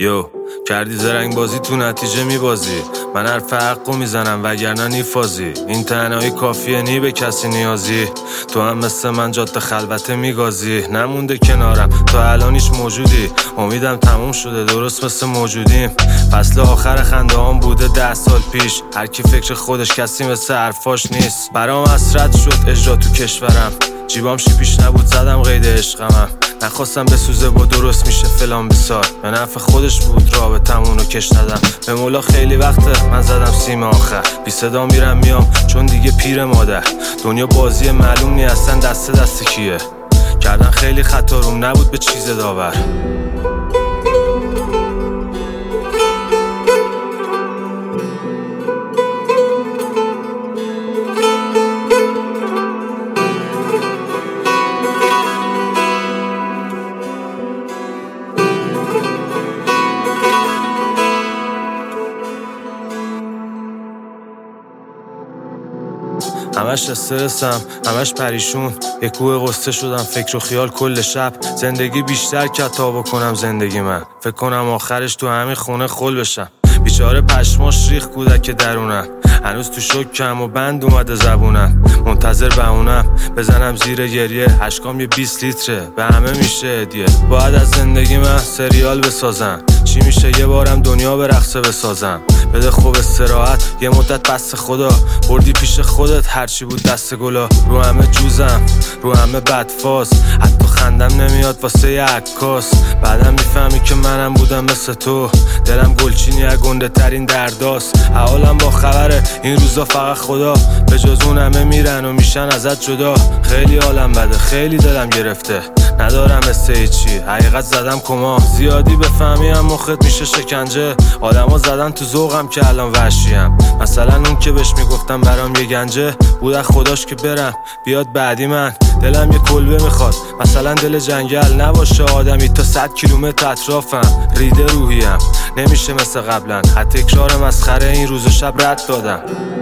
یو کردی زرنگ بازی تو نتیجه میبازی، من حرف حقو میزنم وگرنه نیفازی. این تنهایی کافیه نی به کسی نیازی، تو هم مثل من جاده خلوته میگازی. نمونده کنارم تا الانیش موجودی، امیدم تموم شده درست مثل موجودیم. فصل آخر خنده هم بوده 10 سال پیش، هر کی فکر خودش کسی مثل حرفاش نیست. برام حسرت شد اجرا تو کشورم، جیبام شیپیش نبود زدم قید عشقمم. نخواستم بسوزه با درست میشه فلان بسار، به نفع خودش بود رابطمونو کش ندم. به مولا خیلی وقته من زدم سیم آخر، بی صدا میرم میام چون دیگه پیر مادر. دنیا بازی معلوم نی اصلا دست کیه، کردن خیلی خطا روم نبود به چیز داور. همش استرسم، همش پریشون، یه کوه قصه شدم فکر و خیال کل شب. زندگی بیشتر کتا بکنم زندگی من، فکر کنم آخرش تو همین خونه خل بشم. بیچاره پشماش ریخ کودک درونم، هنوز تو شکم و بند اومده زبونم. منتظر بهونم بزنم زیر گریه، اشکام یه 20 لیتره به همه میشه هدیه. باید از زندگی من سریال بسازم، چی میشه یه بارم دنیا به رقصه بسازم. بده خوب استراحت یه مدت بس خدا، بردی پیش خودت هرچی بود دست گلا. رو همه جوزم رو همه بدفاز، حتی خندم نمیاد واسه یه عکاس. بعدم میفهمی که منم بودم مثل تو، دلم گلچینی از گنده ترین درداست. حالم با خبره این روزا فقط خدا، به جز اون همه میرن و میشن ازت جدا. خیلی حالم بده خیلی دلم گرفته، ندارم مثل هیچی حقیقت زدم کما. زیادی بفهمیم مخت میشه شکنجه، آدما زدن تو ذوقم که الان وحشیم. مثلا اون که بهش میگفتم برام یه گنجه بود، از خداش که برم بیاد بعدی من. دلم یه کلبه میخواد مثلا دل جنگل، نباشه آدمی تا 100 کیلومتر اطرافم. ریده روحیم نمیشه مثل قبلا، حتی تکرار مسخره این روز و شب رد دادم.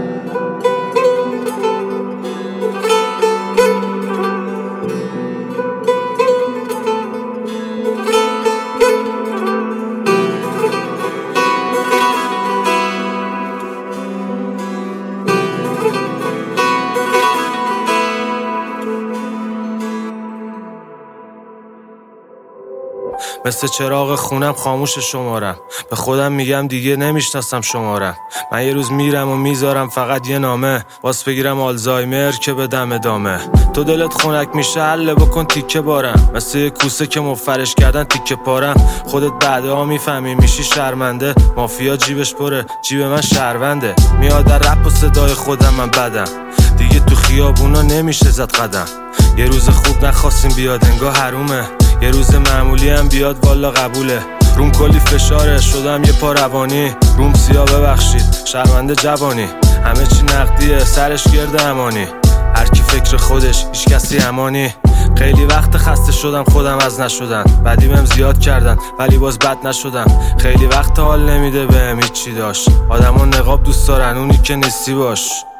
مثل چراغ خونم خاموش شمارم، به خودم میگم دیگه نمیشناسم شمارم. من یه روز میرم و میذارم فقط یه نامه، باز بگیرم آلزایمر که بدم ادامه. تو دلت خنک میشه حله بکن تیکه بارم، مثل یه کوسه که مفرش کردن تیکه پارم. خودت بعدها میفهمی میشی شرمنده، مافیا جیبش پره جیب من شهرونده. میاد در رپ و صدای خودم من بدم، دیگه تو خیابونا نمیشه زد قدم. یه روز خوب نخواستیم بیاد انگاه حرومه، یه روز معمولی هم بیاد والا قبوله. روم کلی فشاره شدم یه پا روانی، روم سیاه ببخشید شرمنده جوانی. همه چی نقدیه سرش گرد امانی، هر کی فکر خودش هیچ کسی امانی. خیلی وقت خسته شدم خودم از نشدن، بعدی بهم زیاد کردن ولی باز بد نشدم. خیلی وقت حال نمیده بهم هیچ چی داشت، آدما نقاب دوست دارن اونی که نیستی باش.